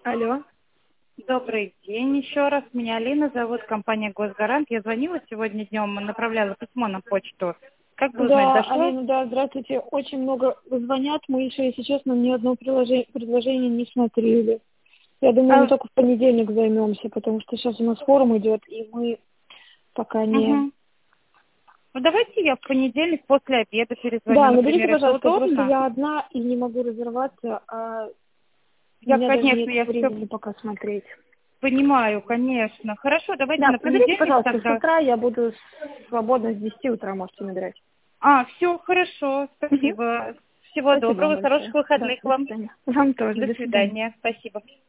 Алло. Добрый день еще раз. Меня Алина зовут, компания «Госгарант». Я звонила сегодня днем, направляла письмо на почту. Как бы узнать, Да, дошло? Алина, да, здравствуйте. Очень много звонят. Мы еще, если честно, ни одно предложение не смотрели. Я думаю, мы только в понедельник займемся, потому что сейчас у нас форум идет, и мы пока не... Мгм. Ну, давайте я в понедельник после обеда перезвоню, Да, наберите, например, это пожалуйста, просто удобно? я одна и не могу разорваться, а у Я, меня даже конечно, нет я все времени пока смотреть. понимаю, конечно. Хорошо, давайте Да, на наберите, понедельник пожалуйста, с тогда. утра я буду свободна с 10 утра, можете набирать. Все, хорошо, Мгм. спасибо. Всего Спасибо вам доброго, хороших большое. Да, выходных до вам. свидания. Вам тоже, До до свидания. свидания, спасибо.